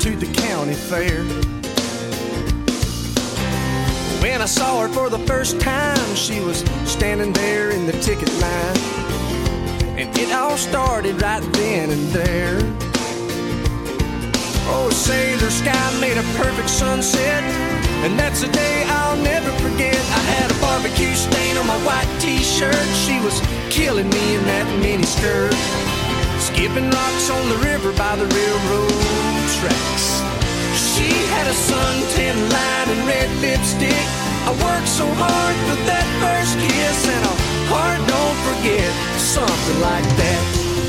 to the county fair. When I saw her for the first time, she was standing there in the ticket line. And it all started right then and there. Oh, sailor sky made a perfect sunset, and that's a day I'll never forget. I had a barbecue stain on my white t-shirt. She was killing me in that mini skirt, skipping rocks on the river by the railroad tracks. She had a suntan line and red lipstick. I worked so hard for that first kiss, and a heart don't forget, something like that.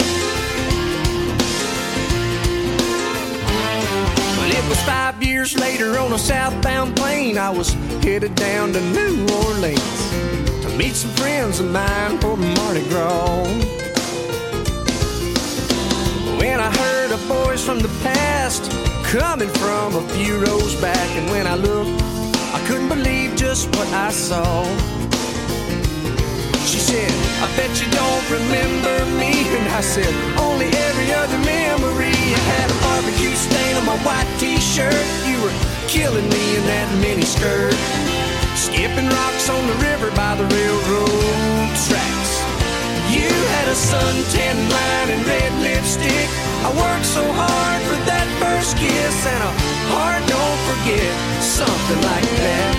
But it was 5 years later on a southbound plane. I was headed down to New Orleans to meet some friends of mine for Mardi Gras. When I heard a voice from the past coming from a few rows back, and when I looked, I couldn't believe just what I saw. She said, I bet you don't remember me. And I said, only every other memory. I had a barbecue stain on my white t-shirt. You were killing me in that mini skirt, skipping rocks on the river by the railroad tracks. You had a suntan line and red lipstick. I worked so hard for that first kiss, and a heart don't forget, something like that.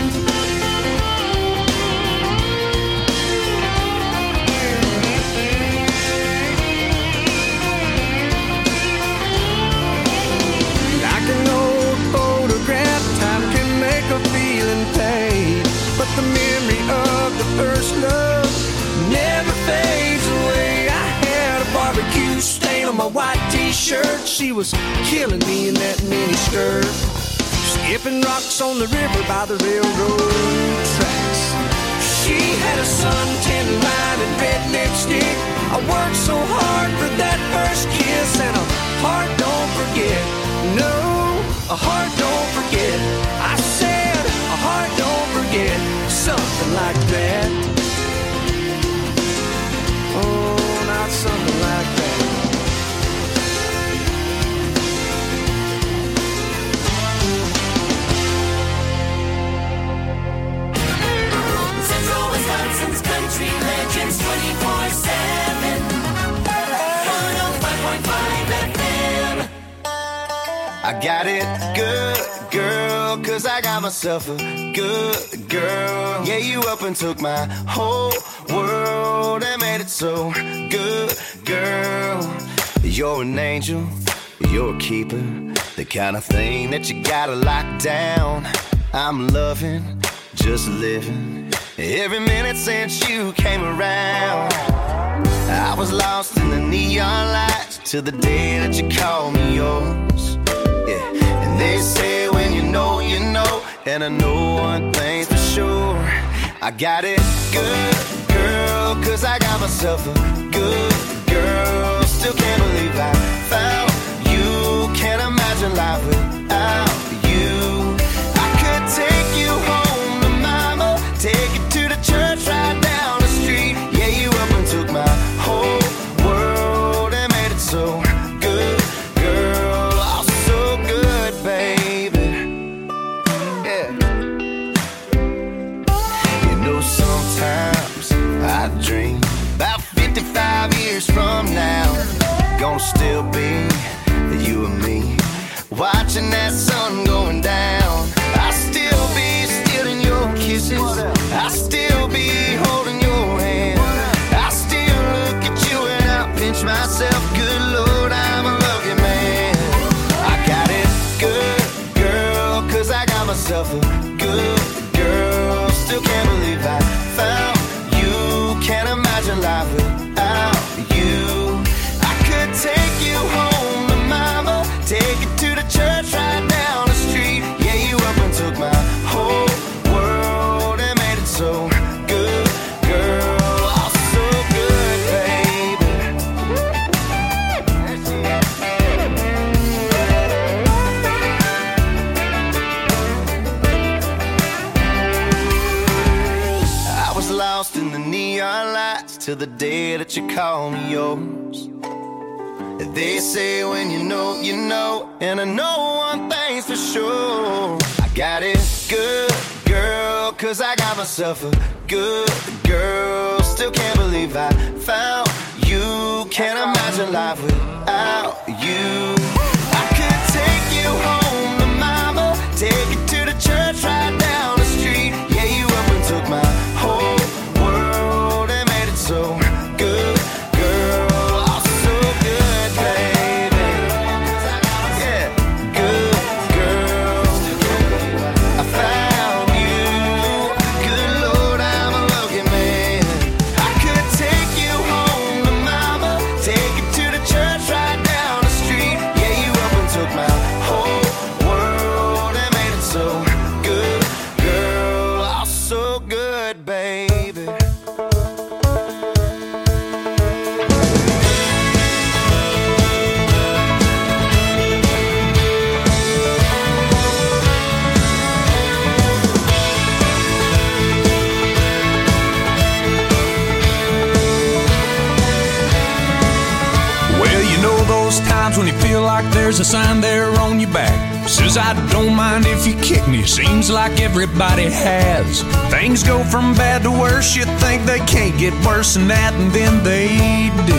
Like an old photograph, time can make a feeling fade, but the memory of the first love never fades away. I had a barbecue stain on my white t-shirt. She was killing me in that mini skirt, skipping rocks on the river by the railroad tracks. She had a suntan line and red lipstick. I worked so hard for that first kiss, and a heart don't forget. No, a heart don't forget. I said a heart don't forget, something like that. Oh, not something like that. Central Wisconsin's country legends 24/7. 105.5 FM. I got it good, girl, 'cause I got myself a good girl. Yeah, you up and took my whole world and made it so good, girl. You're an angel, you're a keeper, the kind of thing that you gotta lock down. I'm loving, just living, every minute since you came around. I was lost in the neon lights till the day that you called me yours. Yeah, and they say when you know, you know, and I know one thing's for sure. I got it good, girl, 'cause I got myself a good girl. Still can't believe I found you. Can't imagine life without you. I could take you home to mama, take you to the church right down the street. Yeah, you up and took my whole world and made it so good, girl. Oh, so good, baby. Yeah. You know, sometimes I dream about 55 years from now, gonna still be you and me, watching that sun going down. I'll still be stealing your kisses, I'll still be holding your hand, I'll still look at you and I'll pinch myself. Good Lord, I'm a lucky man. I got it good, girl, 'cause I got myself a good girl. Still can't believe I found you. Can't imagine life without you. I could take you home to mama, take you to the church right down the street. Yeah, you up and took my whole world and made it so good, girl. Oh, so good, baby. I was lost in the neon lights till the day that you called me yours. They say when you know, you know. And I know one thing's for sure. I got it good, girl, 'cause I got myself a good girl. Still can't believe I found you. Can't imagine life without you. I could take you home to mama, take you to the church right down the street. Yeah, you up and took my whole world and made it so good, girl. Oh, so good, baby. Yeah, good girl. I found you. Good Lord, I'm a lucky man. I could take you home to mama, take you to the church right down the street. Yeah, you up and took my whole world and made it so good, girl. Oh, so good, baby. Well, you know those times when you feel like there's a sign there on your back. Says I don't mind if you kick me. Seems like everybody has. Things go from bad to worse. You think they can't get worse than that, and then they do.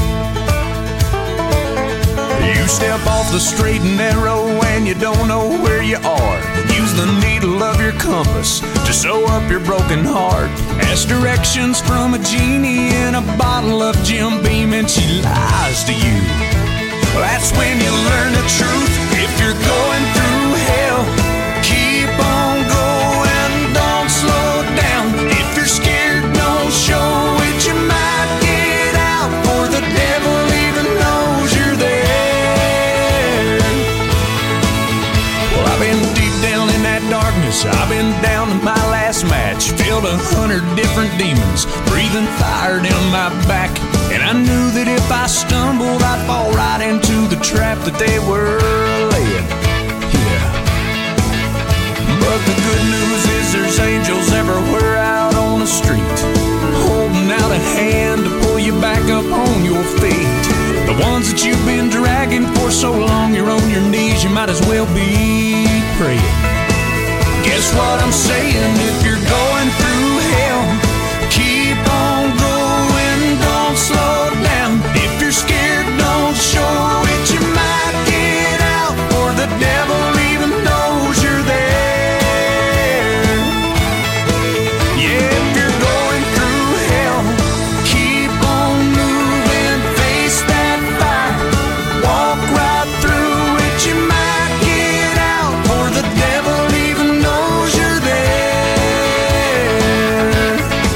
You step off the straight and narrow and you don't know where you are. Use the needle of your compass to sew up your broken heart. Ask directions from a genie in a bottle of Jim Beam and she lies to you. That's when you learn the truth. If you're going through hell, keep on going, don't slow down. If you're scared, don't show it. You might get out, for the devil even knows you're there. Well, I've been deep down in that darkness. I've been down to my last match. Filled 100 different demons, breathing fire down my back. And I knew that if I stumbled, I'd fall right into the trap that they were laying. Yeah. But the good news is there's angels everywhere out on the street, holding out a hand to pull you back up on your feet. The ones that you've been dragging for so long, you're on your knees, you might as well be praying. Guess what I'm saying? If you're going through hell, keep on going, don't slow down. If you're scared, don't show it. You might get out, or the devil even knows you're there. Yeah, if you're going through hell, keep on moving, face that fire, walk right through it. You might get out, or the devil even knows you're there.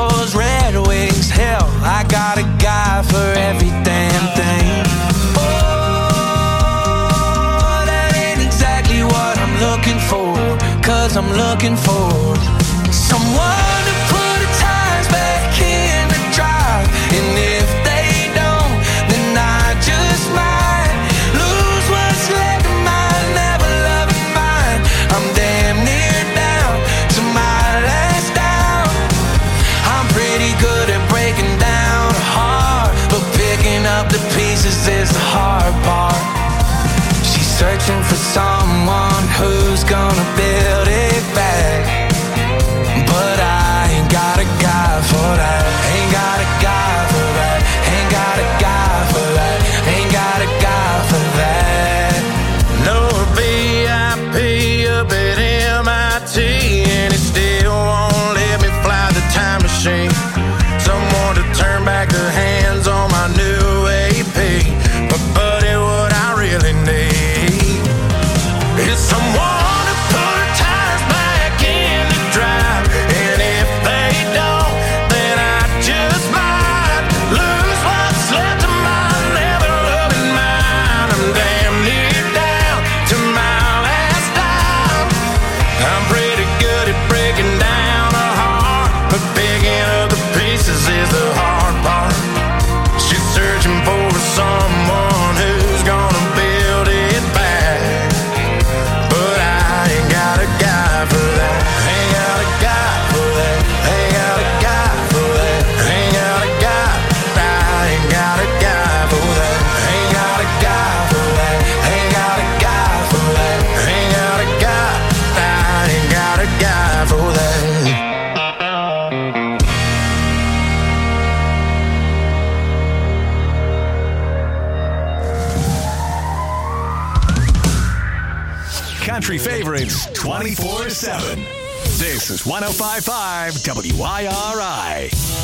Claus, Red Wings, hell, I got a guy for every damn thing. Oh, that ain't exactly what I'm looking for, 'cause I'm looking for someone to put the tires back in the drive. And if they don't, then I just might lose what's left of my never loving mind. I'm damn near down to my last down. I'm pretty good at breaking down a heart, but picking up the pieces is the hard part. She's searching for someone who's gonna build it back, but I ain't got a guy for that. Ain't got a guy for that. Ain't got a guy for that. Ain't got a guy for that. No VIP up at MIT, and it still won't let me fly the time machine. Someone to turn back the hands on my new AP. But buddy, what I really need is someone to put tires back in the drive. And if they don't, then I just might lose what's left of my never loving mind. I'm damn near down to my last dime. I'm pretty good at breaking down a heart, but picking up the pieces is the hard part. She's searching for someone who's gonna build it back, but I ain't got a guy for that. Ain't got a guy for that. Ain't got a guy for that. Ain't got a guy. I ain't got a guy for that. Ain't got a guy for that. Ain't got a guy for that. Ain't got a guy. I ain't got a guy for that. Country favorites 24/7. This is 105.5 WIRI.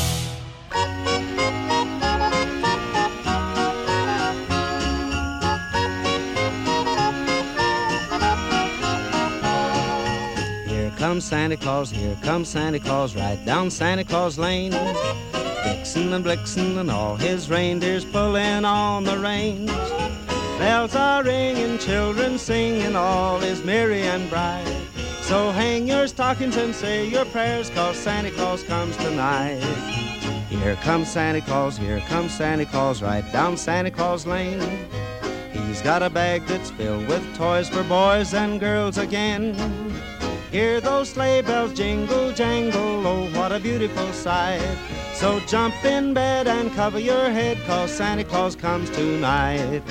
Here comes Santa Claus, here comes Santa Claus, right down Santa Claus Lane. Vixen and Blixen and all his reindeers pulling on the reins. Bells are ringing, children singing, all is merry and bright. So hang your stockings and say your prayers, 'cause Santa Claus comes tonight. Here comes Santa Claus, here comes Santa Claus, right down Santa Claus Lane. He's got a bag that's filled with toys for boys and girls again. Hear those sleigh bells jingle, jangle, oh, what a beautiful sight. So jump in bed and cover your head, 'cause Santa Claus comes tonight.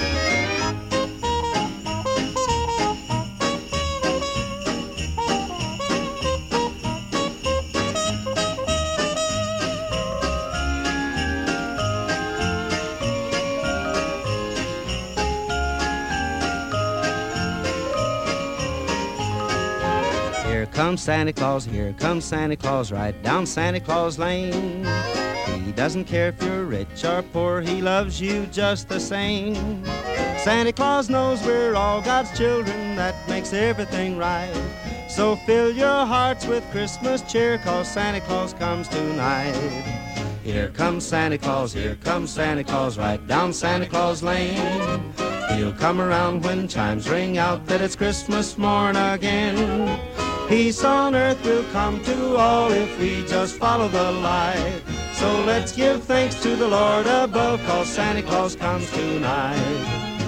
Here comes Santa Claus, here comes Santa Claus, right down Santa Claus Lane. He doesn't care if you're rich or poor, he loves you just the same. Santa Claus knows we're all God's children, that makes everything right. So fill your hearts with Christmas cheer, 'cause Santa Claus comes tonight. Here comes Santa Claus, here comes Santa Claus, right down Santa Claus Lane. He'll come around when chimes ring out that it's Christmas morn again. Peace on earth will come to all if we just follow the light. So let's give thanks to the Lord above, 'cause Santa Claus comes tonight.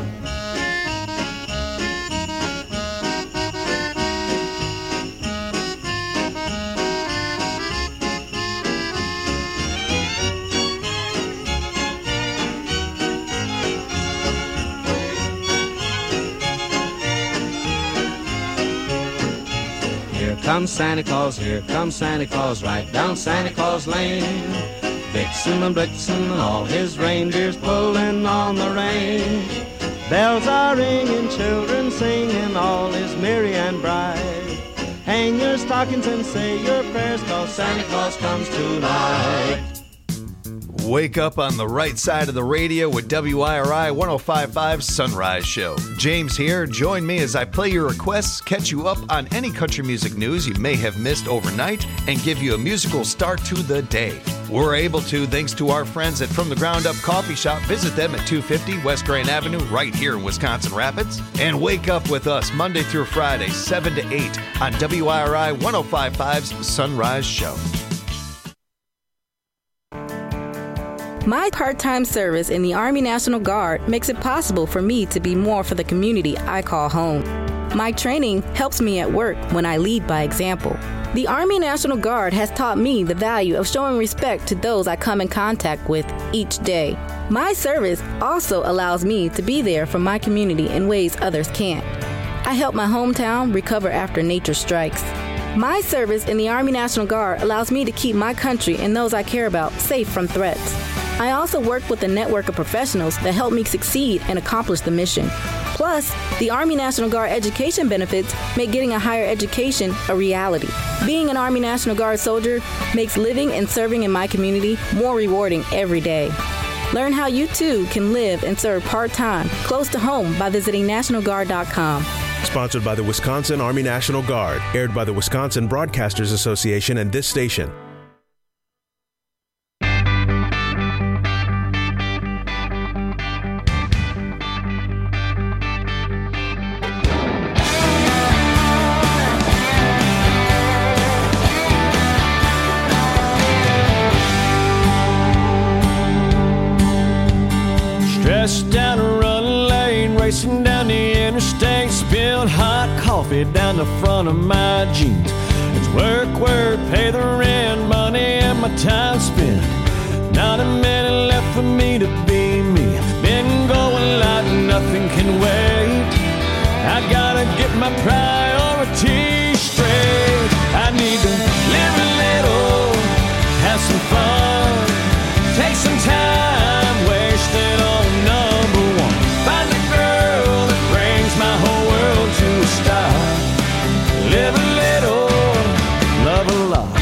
Here comes Santa Claus, here comes Santa Claus, right down Santa Claus Lane. Vixen and Blixen and all his reindeers pulling on the range. Bells are ringing, children singing, all is merry and bright. Hang your stockings and say your prayers, 'cause Santa Claus comes tonight. Wake up on the right side of the radio with WIRI 105.5 Sunrise Show. James here. Join me as I play your requests, catch you up on any country music news you may have missed overnight, and give you a musical start to the day. We're able to thanks to our friends at From the Ground Up Coffee Shop. Visit them at 250 West Grand Avenue right here in Wisconsin Rapids. And wake up with us Monday through Friday, 7 to 8 on WIRI 105.5's Sunrise Show. My part-time service in the Army National Guard makes it possible for me to be more for the community I call home. My training helps me at work when I lead by example. The Army National Guard has taught me the value of showing respect to those I come in contact with each day. My service also allows me to be there for my community in ways others can't. I help my hometown recover after nature strikes. My service in the Army National Guard allows me to keep my country and those I care about safe from threats. I also work with a network of professionals that help me succeed and accomplish the mission. Plus, the Army National Guard education benefits make getting a higher education a reality. Being an Army National Guard soldier makes living and serving in my community more rewarding every day. Learn how you too can live and serve part-time close to home by visiting nationalguard.com. Sponsored by the Wisconsin Army National Guard, aired by the Wisconsin Broadcasters Association and this station. Stressed down a running lane, racing down the interstate, spilled hot coffee down the front of my jeans. It's work, pay the rent, money and my time spent. Not a minute left for me to be me. Been going like nothing can wait. I gotta get my priorities straight. I need to live a little, have some fun, take some time, wasted on number one. Find a girl that brings my whole world to a stop. Live a little, love a lot.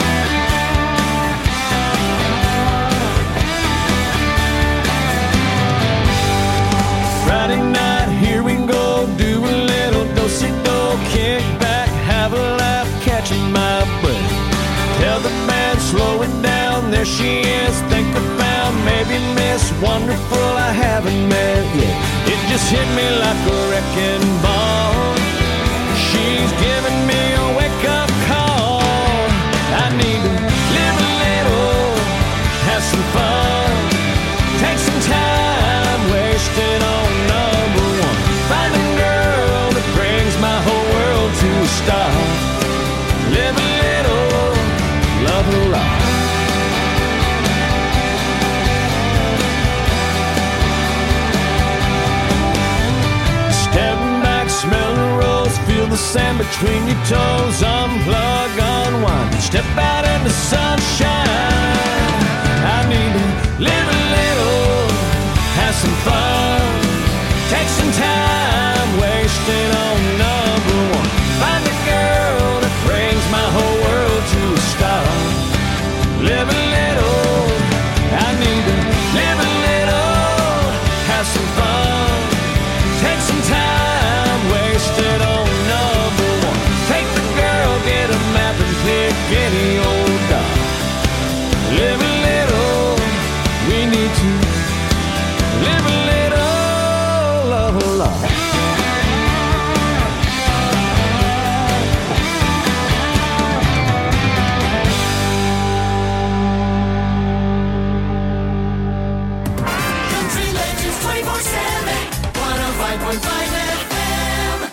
Friday night, here we go, do a little do-si-do, kick back, have a laugh, catching my breath. Tell the band, slow it down, there she is, think I found maybe Miss Wonderful I haven't met yet. It just hit me like a wrecking ball. She's giving me a wake-up call. I need to live a little, have some fun, take some time, wasted on number one. Find a girl that brings my whole world to a stop. Live a little, love a lot. Step back, smell the rose, feel the sand between your toes. Unplug, unwind, step out in the sunshine. I need to live a little, have some fun, take some time, wasted on number one. Find a girl that brings my whole world to a stop. Live a little, I need to live a little, have some fun, take some time, wasted on number one. Take the girl, get a map and pick any old dog. Live a little, we need to live a little, love a lot. Country Legends 24/7, 105.5 FM.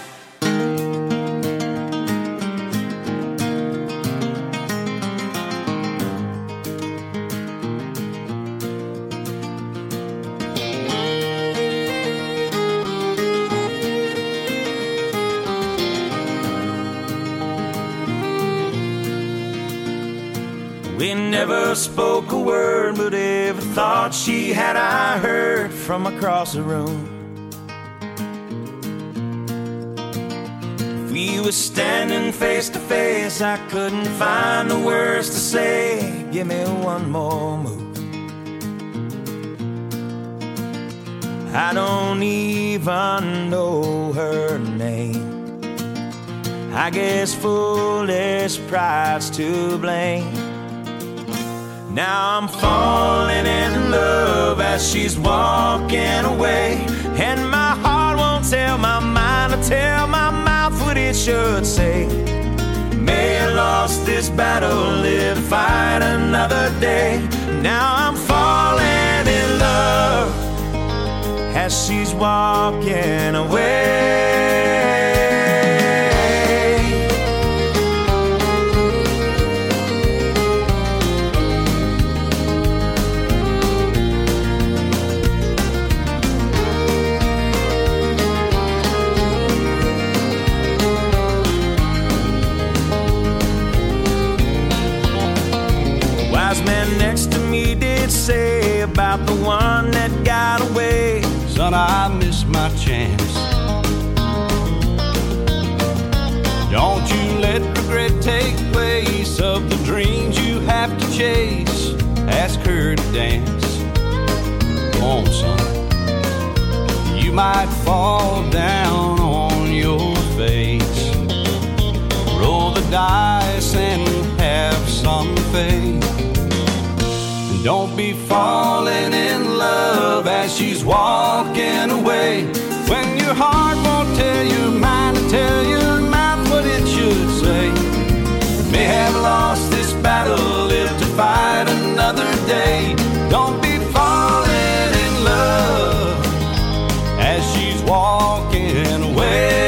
We never spoke a word, but every thought she had I heard from across the room. If we were standing face to face, I couldn't find the words to say. Give me one more move. I don't even know her name. I guess foolish pride's to blame. Now I'm falling in love as she's walking away, and my heart won't tell my mind to tell my mouth what it should say. May have lost this battle, live to fight another day. Now I'm falling in love as she's walking away. Man next to me did say about the one that got away. Son, I missed my chance. Don't you let regret take place of the dreams you have to chase. Ask her to dance. Come on, son. You might fall down on your face. Roll the dice and have some faith. Don't be falling in love as she's walking away, when your heart won't tell your mind to tell your mouth what it should say. May have lost this battle, live to fight another day. Don't be falling in love as she's walking away.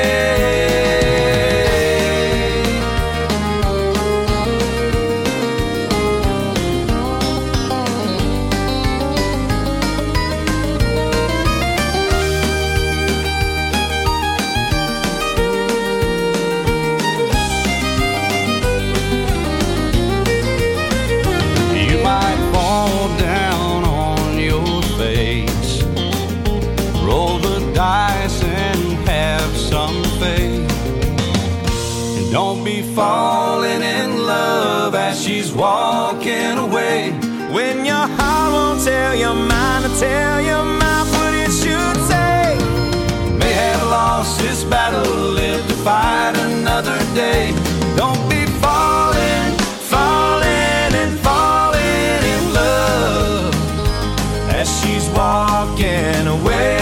Don't be falling in love as she's walking away, when your heart won't tell your mind to tell your mouth what it should say. May have lost this battle, live to fight another day. Don't be falling, falling and falling in love as she's walking away.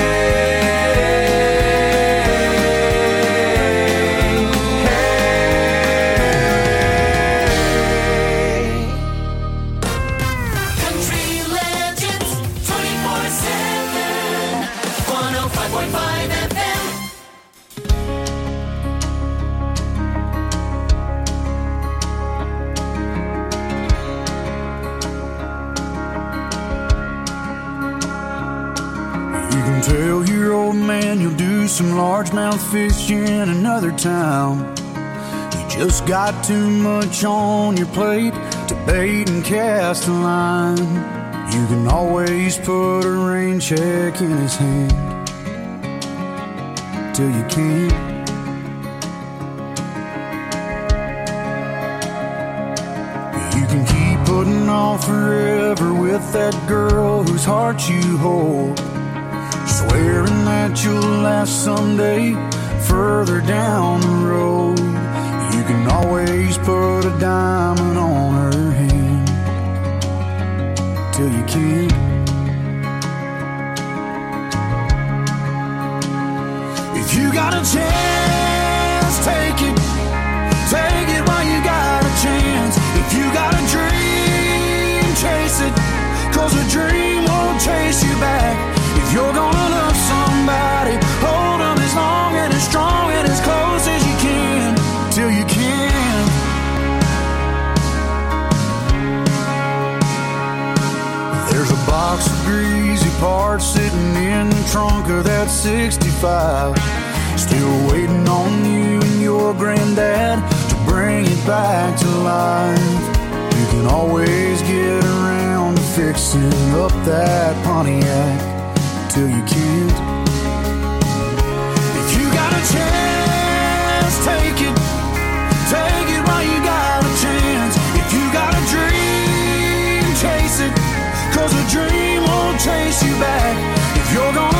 Tell your old man you'll do some largemouth fishing in another town. You just got too much on your plate to bait and cast a line. You can always put a rain check in his hand till you can't. You can keep putting off forever with that girl whose heart you hold, swearing that you'll last someday further down the road. You can always put a diamond on her hand till you can't. If you got a chance, take it. Take it while you got a chance. If you got a dream, chase it, 'cause a dream won't chase you back. If you're gonna love somebody, hold them as long and as strong and as close as you can, till you can. There's a box of greasy parts sitting in the trunk of that 65, still waiting on you and your granddad to bring it back to life. You can always get around to fixing up that Pontiac till you can't. If you got a chance, take it. Take it while you got a chance. If you got a dream, chase it, 'cause a dream won't chase you back. If you're gonna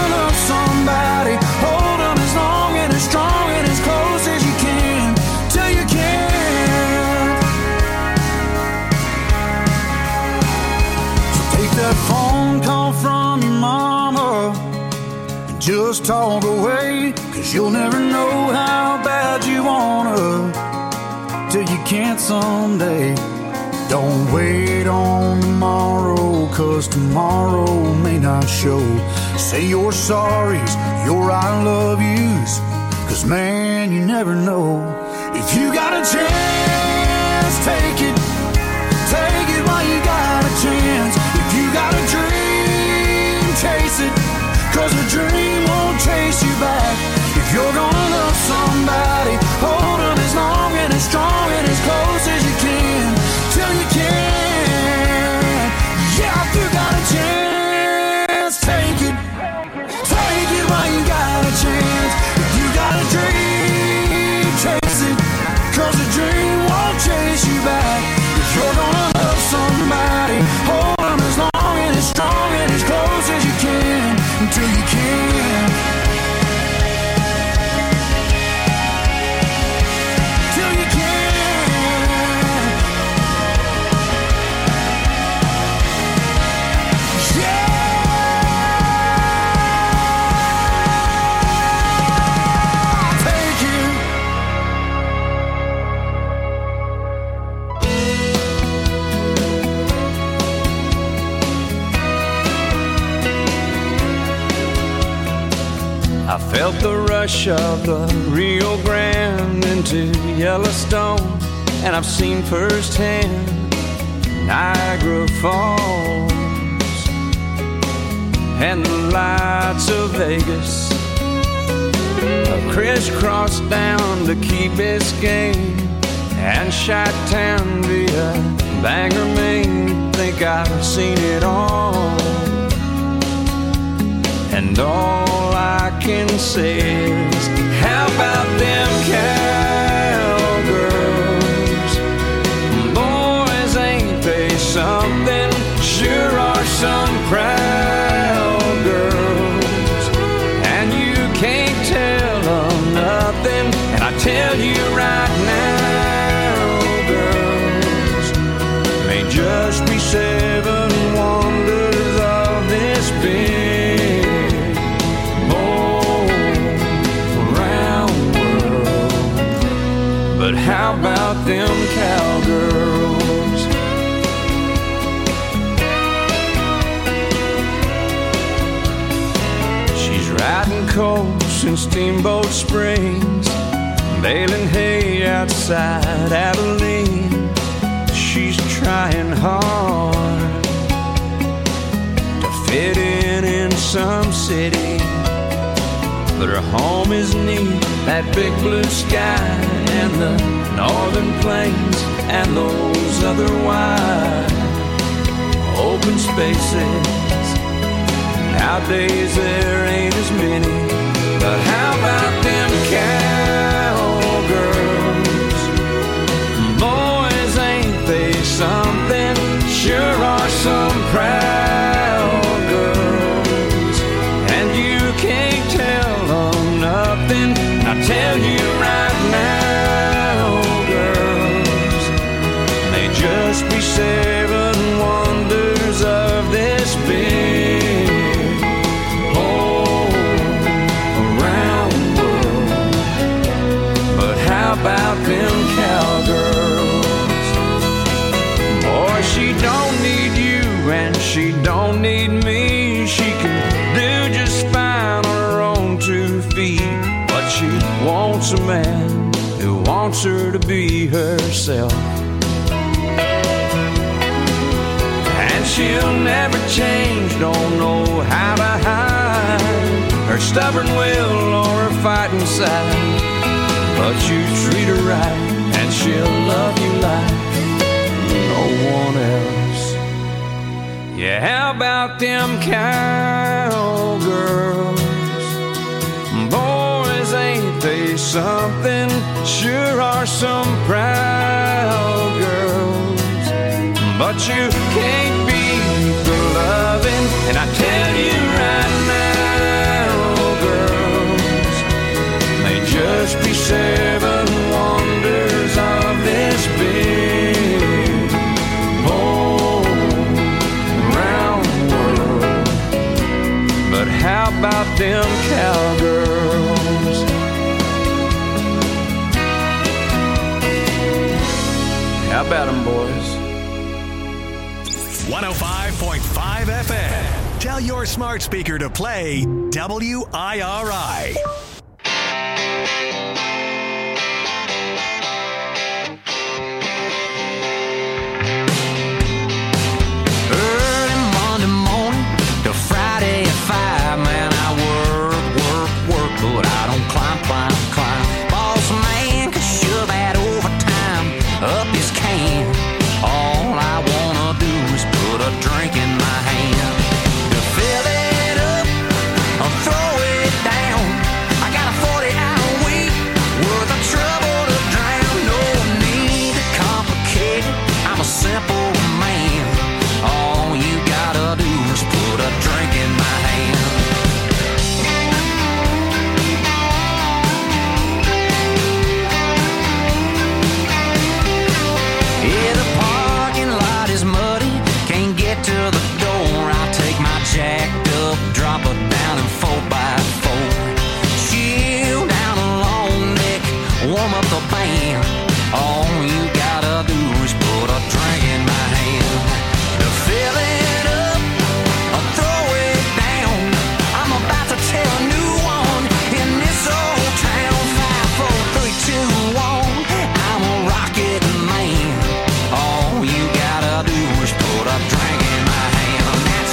that phone call from your mama and just talk away, 'cause you'll never know how bad you wanna till you can't someday. Don't wait on tomorrow, 'cause tomorrow may not show. Say your sorries, your I love yous, 'cause man, you never know. If you got a chance, take it. Take it while you got a chance. If you got a dream, chase it, 'cause a dream won't chase you back. If you're gonna love somebody, hold them as long and as strong and as close as you can, till you can. Yeah, if you got a chance, take it. Take it while you got a chance. If you got a dream, chase it, 'cause a dream won't chase you back. If you're gonna love somebody, hold them as long and as strong and as close as you can, until you can. Till you can. Yeah. Take it. I felt the rush of the Rio Grande into Yellowstone, and I've seen firsthand Niagara Falls and the lights of Vegas. I've crisscrossed down to Key Biscayne and Chi-Town via Bangor, Maine. Think I've seen it all, and all I can say is, how about them cowgirls? Boys, ain't they something? Sure are some proud girls, and you can't tell them nothing. And I tell you right now, girls, may just be 7 wonders of this big round world. But how about them cowgirls? She's riding coast in Steamboat Springs, baling hay outside Abilene. She's trying hard to fit in some city, but her home is neat, that big blue sky and the northern plains and those other wide open spaces. Nowadays there ain't as many, but how about them cowgirls? Boys, ain't they something? Sure are some proud girls, and you can't tell them nothing. I tell you right now, girls, may just be 7 wonders of this big round world. But how about them cowgirls? Boy, she don't need you and she don't need me. She can do just fine on her own 2 feet, but she wants a man who wants her to be herself. And she'll never change, don't know how to hide her stubborn will or her fighting side. But you treat her right and she'll love you like no one else. Yeah, how about them cowgirls? Boys, ain't they something? Sure are some proud girls, but you can't beat the loving. And I tell you right now, girls, may just be 7 wonders of this big round them cowgirls. How about them, boys? 105.5 FM. Tell your smart speaker to play WIRI. Early Monday morning to Friday at 5, man, I work, but I don't climb. Boss man can shove that overtime up his can. All I wanna do is put a drink in my hand. To fill it up or throw it down, I got a 40-hour week worth of trouble to drown. No need to complicate it, I'm a simple man. All you gotta do is put a drink in my hand. Yeah, the parking lot is muddy, can't get to the door. I take my jacked up, drop it down in 4x4. Chill down a long neck, warm up the band. All you gotta do is put a drink in my hand. To fill it up or throw it down, I'm about to tell a new one in this old town. 5, 4, 3, 2, 1, I'm a rocket man. All you gotta do is put a drink in my hand. That's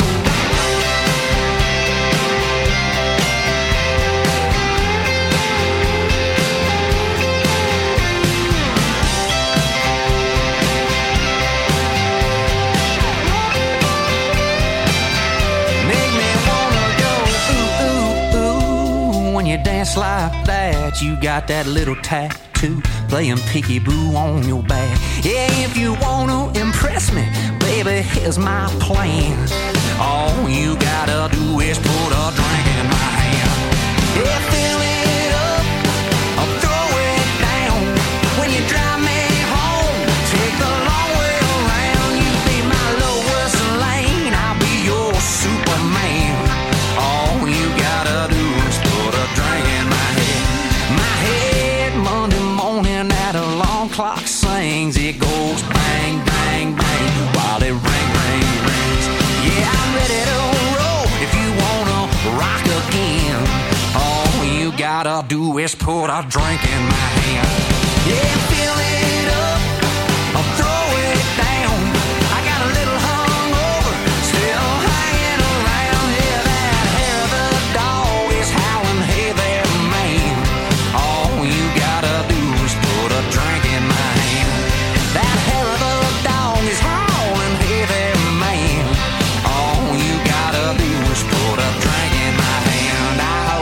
make me wanna go ooh, ooh, ooh. When you dance like that, you got that little tattoo playing peekaboo on your back. Yeah, if you wanna impress me, baby, here's my plan. All you gotta do is put a drink in my hand. Yeah, fill it up or throw it down. When you drive me home, take the long way around. You be my Lois Lane, I'll be your Superman. All you gotta do is put a drink in my head. My head Monday morning that alarm clock sings. It goes bang, bang, bang while it rings. Yeah, I'm ready to roll if you wanna rock again. All you gotta do is put a drink in my hand. Yeah, fill it up or throw it down. I got a little hungover, still hanging around. Yeah, that hair of the dog is howling, hey there, man. All you gotta do is put a drink in my hand. That hair of the dog is howling, hey there, man. All you gotta do is put a drink in my hand.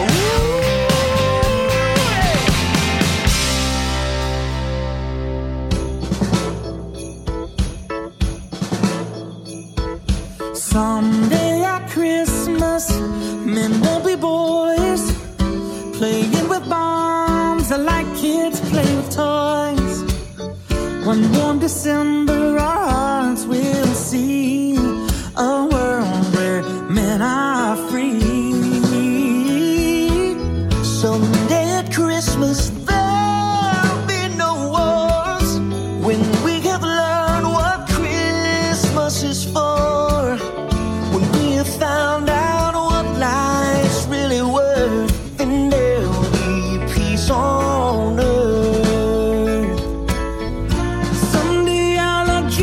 Someday at Christmas, men will be boys, playing with bombs like kids play with toys. One warm December, our hearts will see a world where men are free. Someday at Christmas, there'll be no wars, when we have learned what Christmas is for. When we have found out what life's really worth, then there'll be peace on earth. Someday I'll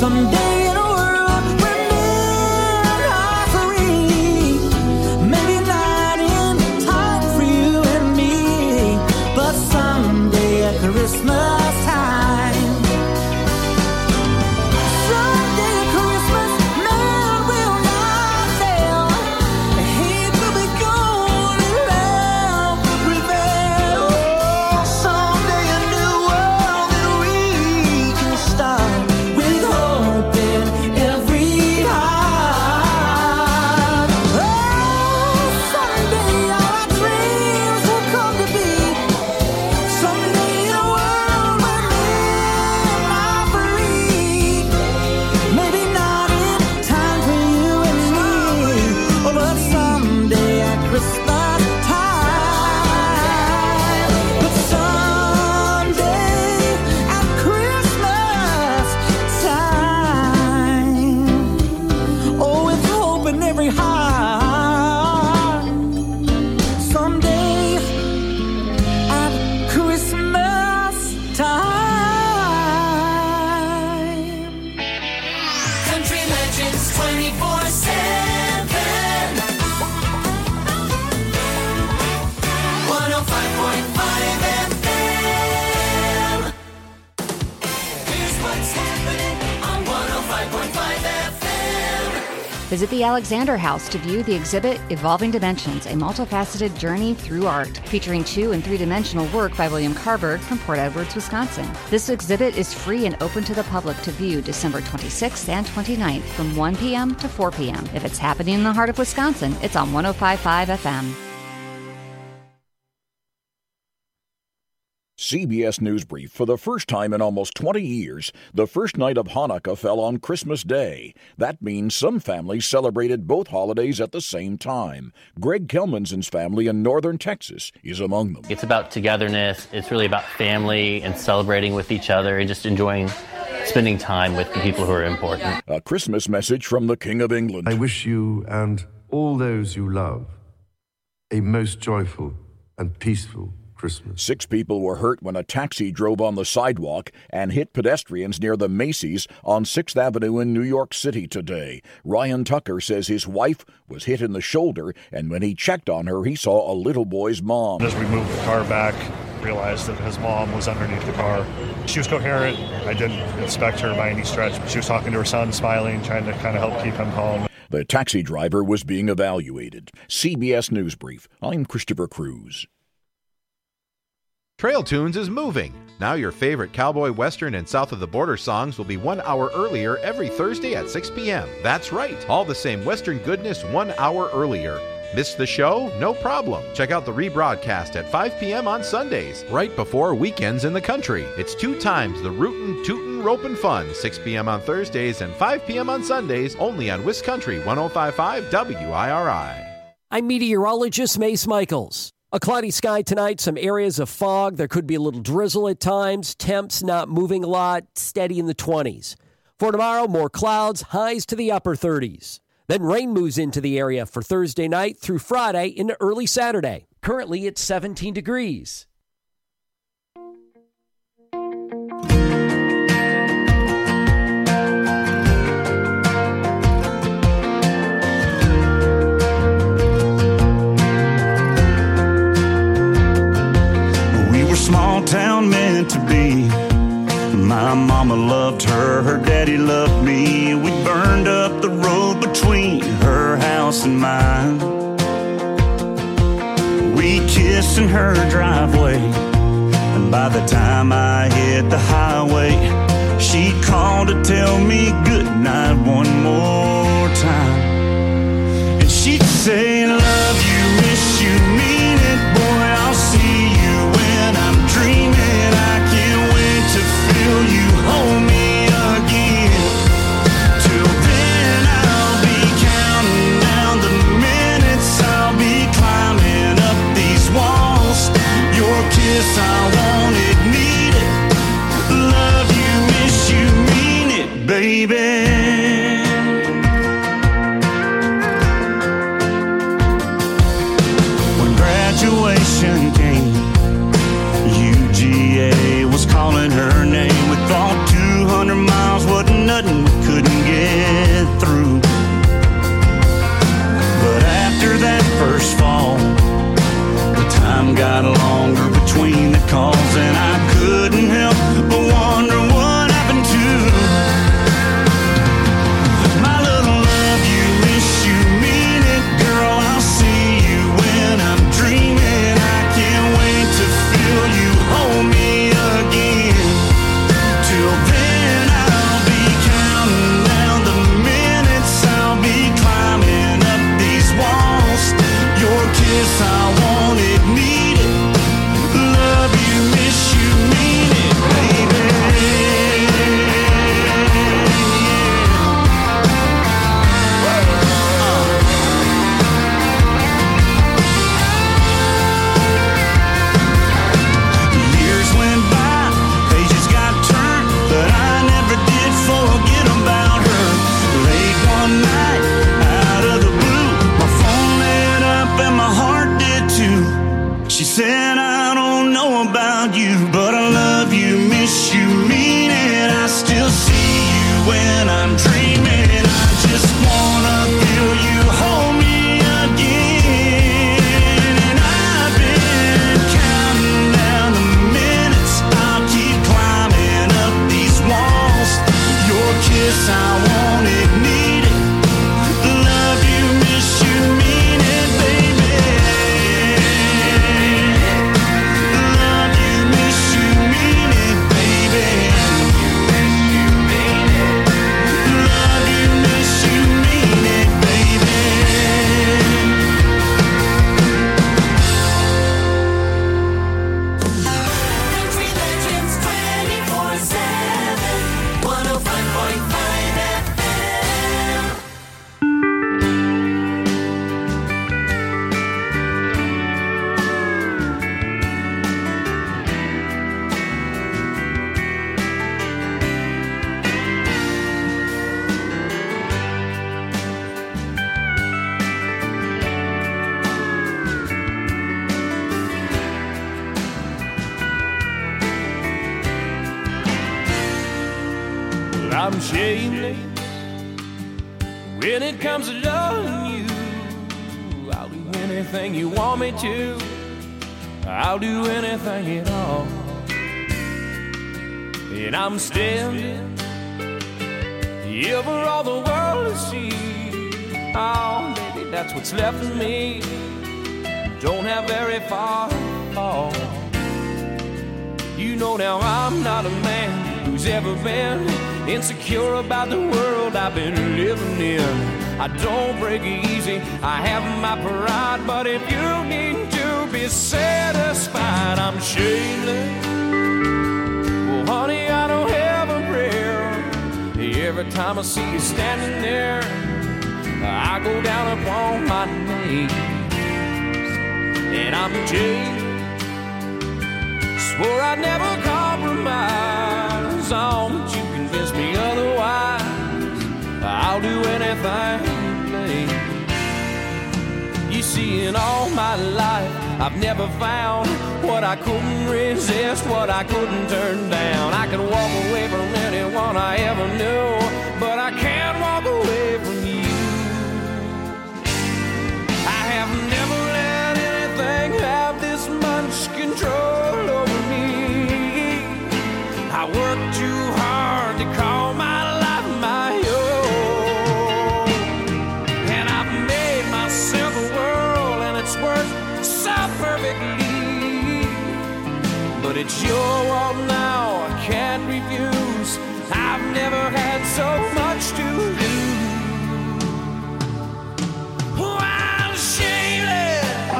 Someday in a world where men are free, maybe not in time for you and me, but someday at Christmas time, someday at Christmas, man will not fail. He will be gone and love will prevail. Someday a new world that we can start with hope in every heart. Oh, someday all our dreams will come to be. Someday in a world where men are free, maybe not in time for you and me, but someday at Christmas time. But someday at Christmas time. Oh, with hope in every heart. Someday at Christmas time. Country Legends 24/7. 105.5 FM. Here's what's happening on 105.5 FM. Visit the Alexander House to view the exhibit Evolving Dimensions, a multifaceted journey through art, featuring 2- and 3-dimensional work by William Carberg from Port Edwards, Wisconsin. This exhibit is free and open to the public to view December 26th and 29th from 1 p.m. to 4 p.m. If it's happening in the heart of Wisconsin, it's on 105.5 FM. CBS News Brief. For the first time in almost 20 years, the first night of Hanukkah fell on Christmas Day. That means some families celebrated both holidays at the same time. Greg Kelman's family in northern Texas is among them. It's about togetherness. It's really about family and celebrating with each other and just enjoying spending time with the people who are important. A Christmas message from the King of England. I wish you and all those you love a most joyful and peaceful Christmas. 6 people were hurt when a taxi drove on the sidewalk and hit pedestrians near the Macy's on 6th Avenue in New York City today. Ryan Tucker says his wife was hit in the shoulder, and when he checked on her, he saw a little boy's mom. As we moved the car back, realized that his mom was underneath the car. She was coherent. I didn't inspect her by any stretch, but she was talking to her son, smiling, trying to kind of help keep him calm. The taxi driver was being evaluated. CBS News Brief. I'm Christopher Cruz. Trail Tunes is moving. Now your favorite cowboy, western, and south of the border songs will be 1 hour earlier every Thursday at 6 p.m. That's right, all the same western goodness 1 hour earlier. Miss the show? No problem. Check out the rebroadcast at 5 p.m. on Sundays, right before weekends in the country. It's 2 times the rootin', tootin', ropin' fun, 6 p.m. on Thursdays and 5 p.m. on Sundays, only on Wiscountry 105.5 WIRI. I'm meteorologist Mace Michaels. A cloudy sky tonight, some areas of fog. There could be a little drizzle at times. Temps not moving a lot, steady in the 20s. For tomorrow, more clouds, highs to the upper 30s. Then rain moves into the area for Thursday night through Friday into early Saturday. Currently, it's 17 degrees. Small town meant to be. My mama loved her, her daddy loved me. We burned up the road between her house and mine. We kissed in her driveway, and by the time I hit the highway, she called to tell me goodnight one more time. And she'd say, love you, miss you, mean it, boy, I'll see you when I'm dreaming. I can't wait to feel you hold me again. Till then I'll be counting down the minutes. I'll be climbing up these walls. Your kiss, I want it, need it. Love you, miss you, mean it, baby. Graduation came, UGA was calling her name. We thought 200 miles wasn't nothing. I'm shameless when it comes to loving you. I'll do anything you want me to. I'll do anything at all. And I'm standing here for all the world to see. Oh, baby, that's what's left of me. Don't have very far to fall. You know now I'm not a man who's ever been insecure about the world I've been living in. I don't break easy, I have my pride, but if you need to be satisfied, I'm shameless. Well, honey, I don't have a prayer. Every time I see you standing there, I go down upon my knees. And I'm jaded, swore I'd never compromise. Oh, but you convinced me otherwise. I'll do anything, please. You see, in all my life, I've never found what I couldn't resist, what I couldn't turn down. I could walk away from anyone I ever knew, but I can't walk away from you. I have never let anything have this much control over me. I worked too hard to call my life my own, and I've made myself a world, and it's worked so perfectly. But it's your world now, I can't refuse. I've never had so much to lose. Oh, I'm shameless.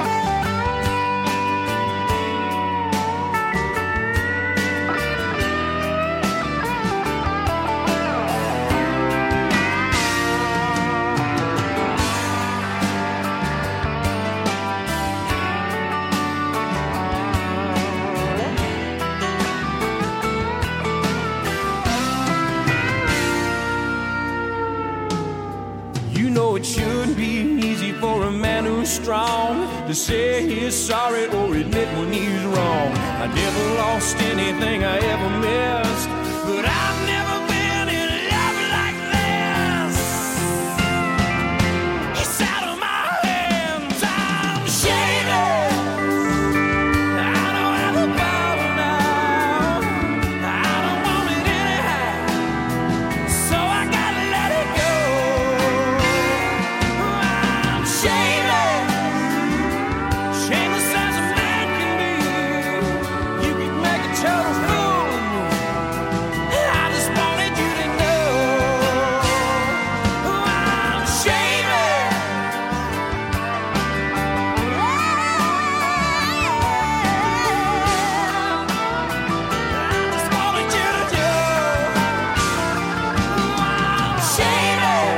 It shouldn't be easy for a man who's strong to say he's sorry or admit when he's wrong. I never lost anything I ever missed, but I've never been in love like this. It's out of my hands, I'm shameless. I don't have the power now, I don't want it anyhow, so I gotta let it go. Shameless as a man can be. You could make a total fool of me. I just wanted you to know I'm shameless. I just wanted you to know I'm shameless.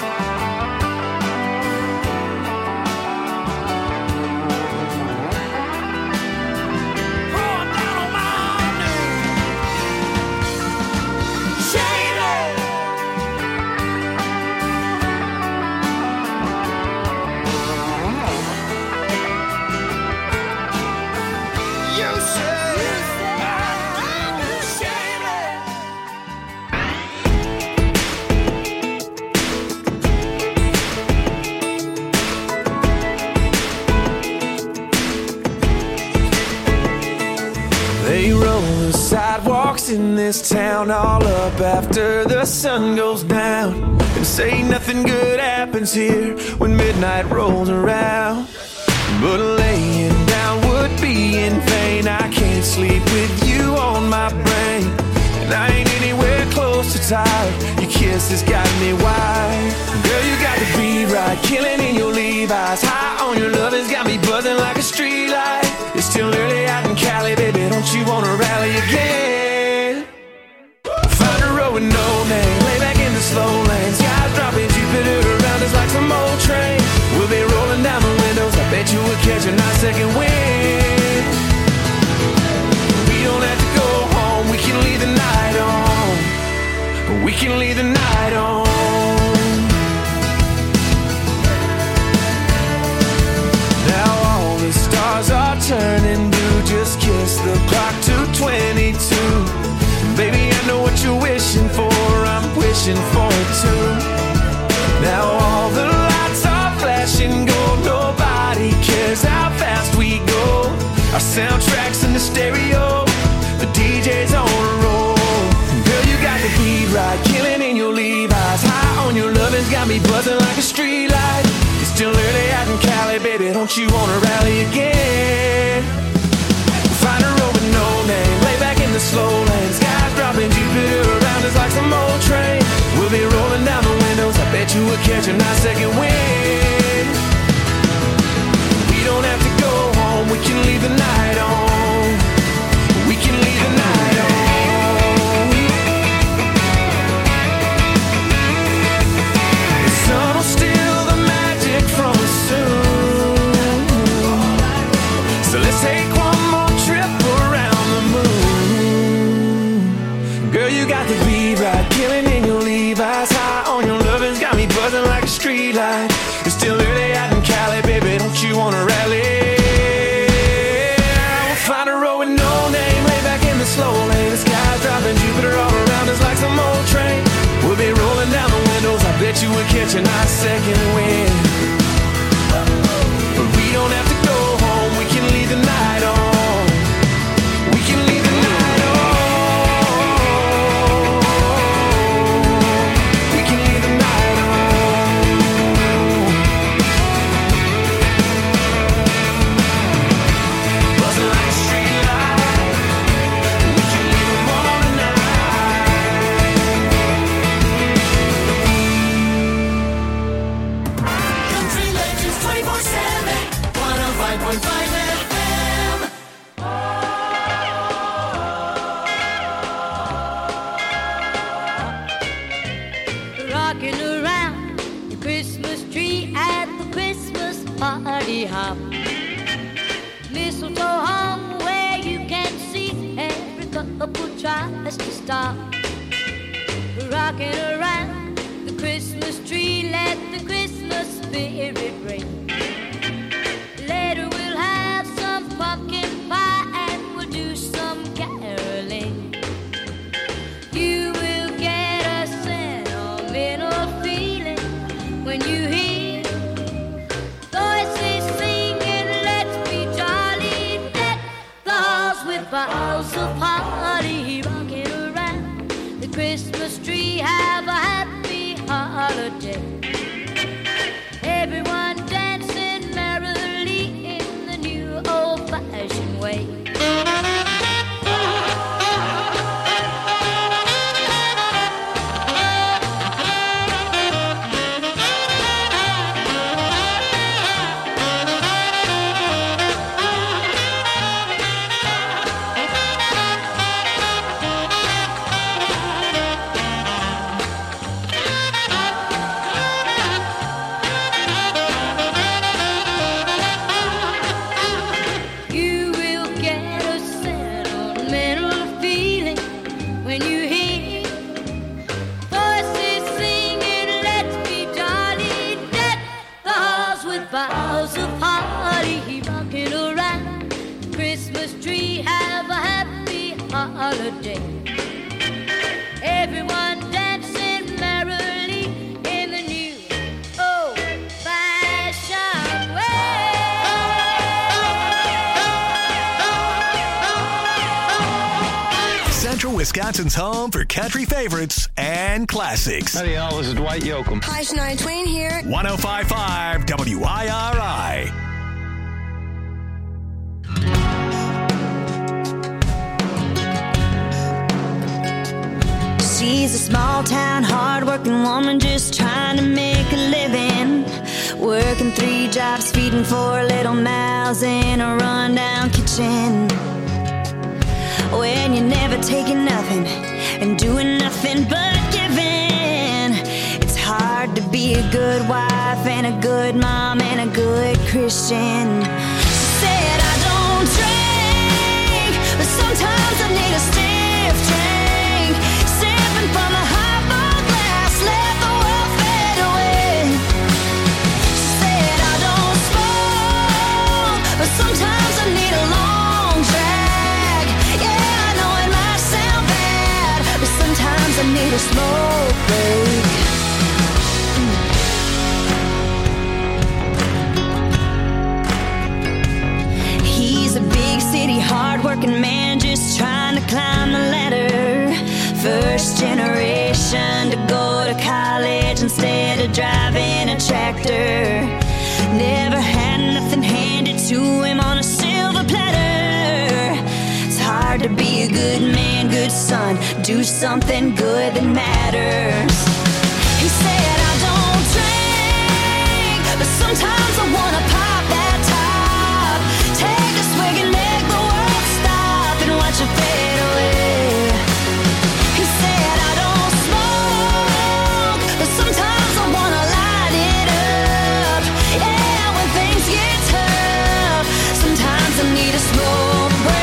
They roll the sidewalks in this town all up after the sun goes down, and say nothing good happens here when midnight rolls around. But laying down would be in vain. I can't sleep with you on my brain, and I ain't anywhere close to tired. Your kiss has got me wild. Girl, you got the beat right, killing in your Levi's. High on your love has got me buzzing like a street light. It's still early out in Cali, baby, don't you wanna rally again? Find a road with no name, lay back in the slow lane. Skies dropping, Jupiter around us like some old train. We'll be rolling down the windows, I bet you would catch a nice second wind. We don't have to go home, we can leave the night on. We can leave the night on. Now all the stars are turning blue. Just kiss the clock to 22. Baby, I know what you're wishing for. I'm wishing flashing for it too. Now all the lights are flashing gold. Nobody cares how fast we go. Our soundtrack's in the stereo. The DJ's on a roll. Girl, you got the beat right, killing in your Levi's. High on your lovin's got me buzzing like a street light. It's still early out in Cali, baby, don't you wanna rally again? Find a road with no name, lay back in the slow lane. Skies dropping, Jupiter around us like some old train. We'll be rolling down the windows, I bet you we'll catch a nice second wind. We don't have to go home, we can leave the night on. We can leave the night on. The sun will steal the magic from us soon. So let's take one more trip around the moon. Girl, you got the beat right, killing in your Levi's. High on your lovin's got me buzzing like a street light. It's still early out in Cali, baby, don't you wanna rally? We'll find a road with no name, lay back in the slow lane. The sky's dropping, Jupiter all around us like some old train. We'll be rolling down the windows, I bet you we'll catch a nice second wind. But we don't have to go home, we can leave the night on. We can leave the night on. We can leave the night on. Buzzing like a street light. We can leave them all tonight. Country Legends 24/7, 105.5 FM. Rocking around the Christmas tree at the Christmas party hop. Mistletoe hung where you can see every couple tries to stop. Rocking around the Christmas tree, let the Christmas spirit ring. Later we'll have some pumpkin pie and we'll do some caroling. You will get a sentimental feeling when you hear voices singing, let's be jolly, deck the halls with boughs of holly. Rocking around the Christmas tree, have a happy holiday. Everyone dancing merrily in the new old-fashioned way. You will get a sentimental feeling when you hear voices singing, let's be jolly, deck the halls with boughs of holly. Rocking around the Christmas tree, have a happy holiday. Everyone dancing merrily in the new old-fashioned Central Wisconsin's home for country favorites and classics. Howdy, y'all. This is Dwight Yoakam. Hi, Shania Twain here. 105.5 WIRI. She's a small town, hard-working woman just trying to make a living. Working 3 jobs, feeding 4 little mouths in a rundown kitchen. When you're never taking nothing and doing nothing but giving, it's hard to be a good wife and a good mom and a good Christian. She said, I don't drink, but sometimes I need a stiff drink. Sipping from a highball glass, let the world fade away. She said, I don't smoke, but sometimes I need a long drag. Yeah, I know it might sound bad, but sometimes I need a smoke break. instead of driving a tractor. Never had nothing handed to him on a silver platter. It's hard to be a good man, good son, do something good that matters. He said, I don't drink, but sometimes I wanna pop that top. Take a swig and make the world stop and watch it fade away. He said, I don't smoke, but sometimes I wanna light it up. Yeah, when things get tough, sometimes I need a smoke break.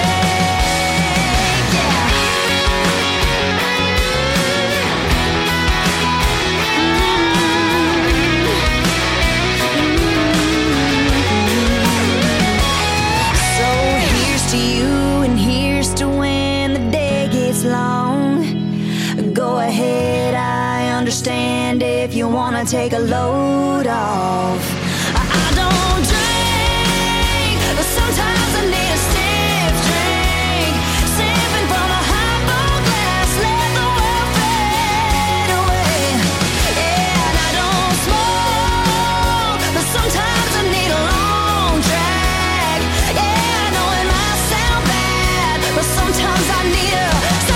Go ahead, I understand if you wanna take a load off. I don't drink, but sometimes I need a stiff drink. Sipping from a highball glass, let the world fade away. Yeah, and I don't smoke, but sometimes I need a long drag. Yeah, I know it might sound bad, but sometimes I need a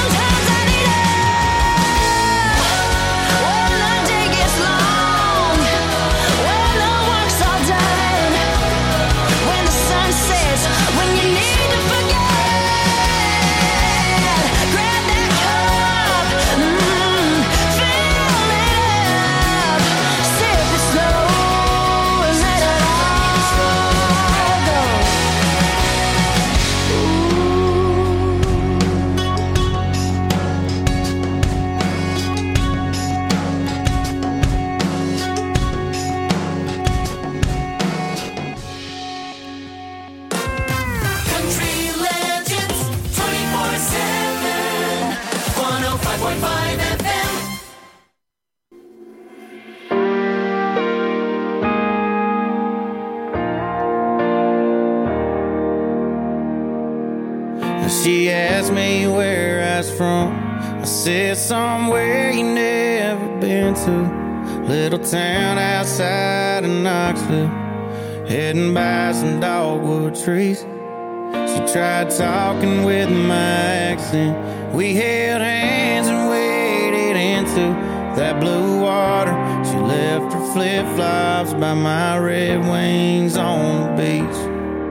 She asked me where I was from. I said somewhere you never been to. Little town outside of Knoxville, heading by some dogwood trees. She tried talking with my accent. We held hands and waded into that blue water. She left her flip-flops by my Red Wings on the beach.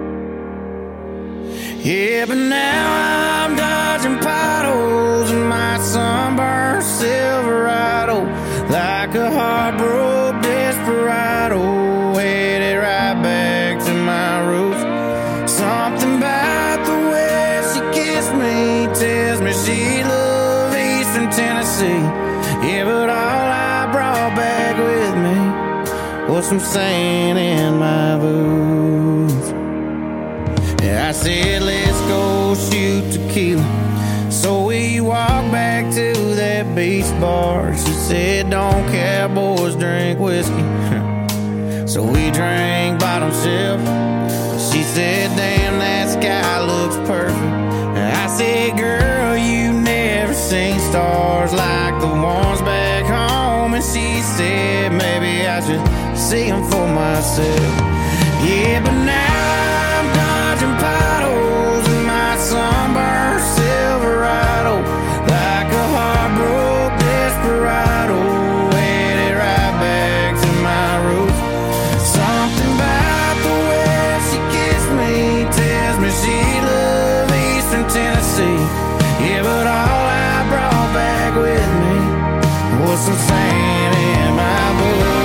Yeah, but now I'm dodging potholes in my sunburned Silverado, like a heartbroken desperado, headed right back to my roots. Something about the way she kissed me tells me she loved Eastern Tennessee. Yeah, but all I brought back with me was some sand in my boots. Yeah, I said, let's go shoot tequila. So we walked back to that beach bar. She said, don't cowboys drink whiskey. So we drank bottom shelf. She said, damn, that sky looks perfect. And I said, girl, you never seen stars like the ones back home. And she said, maybe I should see them for myself. Yeah, but now I'm dodging potholes in my sunburned Silverado, like a heartbroken desperado, headed right back to my roots. Something about the way she kissed me tells me she loved Eastern Tennessee. Yeah, but all I brought back with me was some sand in my boots.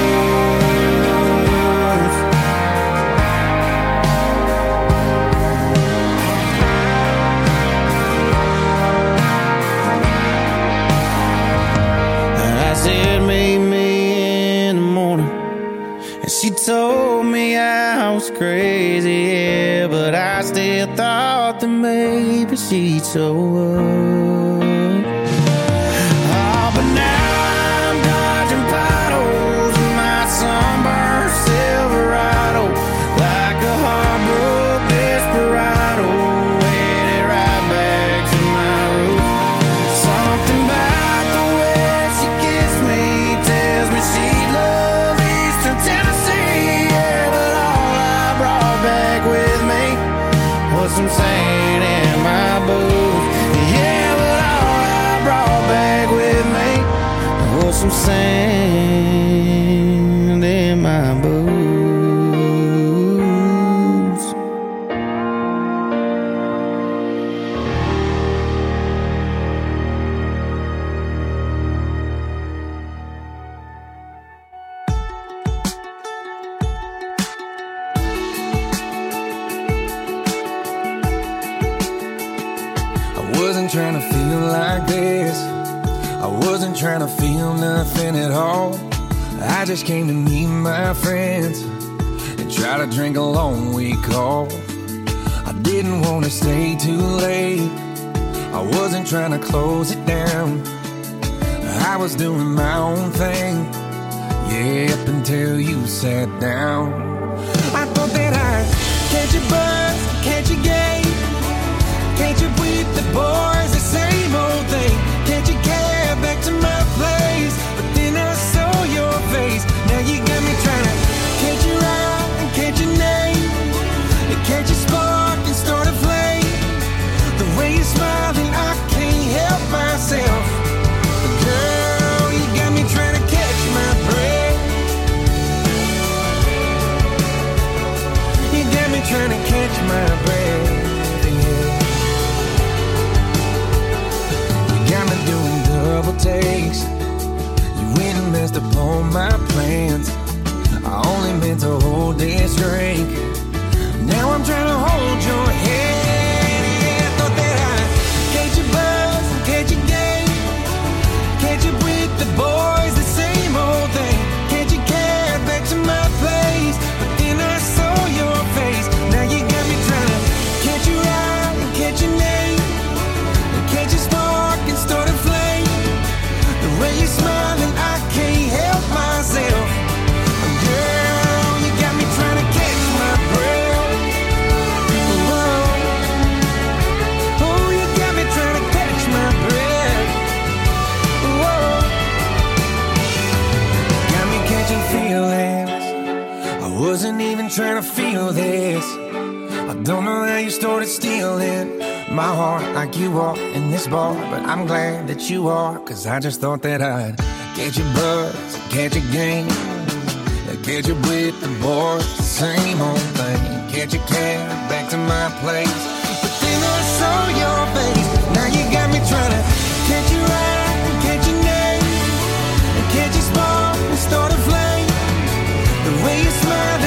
Said meet me in the morning, and she told me I was crazy, yeah, but I still thought that maybe she'd show up. Oh, but now I'm dodging potholes in my sunburned Silverado, like a heartbroken desperado, headed right back to my roots. Something about the way she kissed me tells me she'd some sand in my boots. I wasn't trying to feel like this. I wasn't trying to feel nothing at all. I just came to meet my friends and try to drink a long week off. I didn't want to stay too late. I wasn't trying to close it down. I was doing my own thing, yeah, up until you sat down. I thought that I'd catch a buzz, catch a game, catch up with the boys, the same old thing. Catch a cab back to my place, but then I saw your face. Now you got me trying to catch your eye and catch your name, and catch a spark and start a flame. The way you're smiling, I can't help myself. But girl, you got me trying to catch my breath. You got me trying to catch my breath. Got me doing double takes. You went and messed up all my plans. I only meant to hold this drink. Now I'm trying to hold your hand. Yeah, I thought that I'd catch a buzz and catch a game, catch up with the boys, the same old thing. Catch a cab back to my place, but then I saw your face. Now you got me trying to catch your eye and catch your name, and catch a spark and start a flame. The way you're smiling, I can't help myself. Girl, you got me trying to catch my breath. Whoa. Oh, you got me trying to catch my breath. Whoa. Got me catching feelings. I wasn't even trying to feel this. I don't know how you started stealing my heart like you are in this bar, but I'm glad that you are, cause I just thought that I'd catch a buzz, catch a game, catch up with the boys, the same old thing. Catch a cab back to my place, but then I saw your face. Now you got me trying to catch your eye and catch your name, and catch a spark and start a flame. The way you smile,